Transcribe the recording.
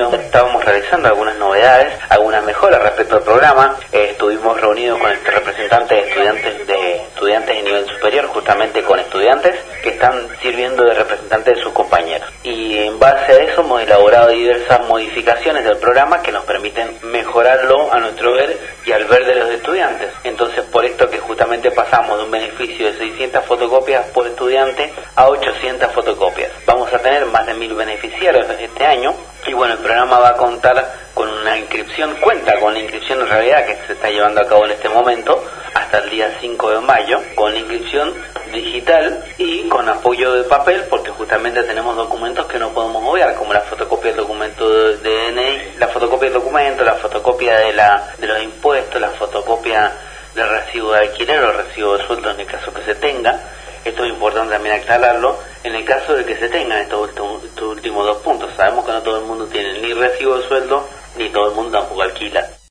estábamos realizando algunas novedades, algunas mejoras respecto al programa. Estuvimos reunidos con el representante de estudiantes de nivel superior, justamente con estudiantes que están sirviendo de representantes de sus compañeros. Y en base a eso hemos elaborado diversas modificaciones del programa que nos permiten mejorarlo a nuestro ver y al ver de los estudiantes. Entonces, por esto que justamente pasamos de un beneficio de 600 fotocopias por estudiante a 800 fotocopias. Vamos a tener más de 1000 beneficiarios este año. Y bueno, el programa va a contar con una inscripción, cuenta con la inscripción en realidad que se está llevando a cabo en este momento, hasta el día 5 de mayo, con la inscripción digital y con apoyo de papel, porque justamente tenemos documentos que no podemos obviar, como la fotocopia del documento de DNI, la fotocopia del documento, la fotocopia de los impuestos, la fotocopia del recibo de alquiler o recibo de sueldo en el caso que se tenga. Esto es importante también aclararlo, en el caso de que se tengan estos últimos dos puntos. Sabemos que no todo el mundo tiene ni recibo de sueldo, ni todo el mundo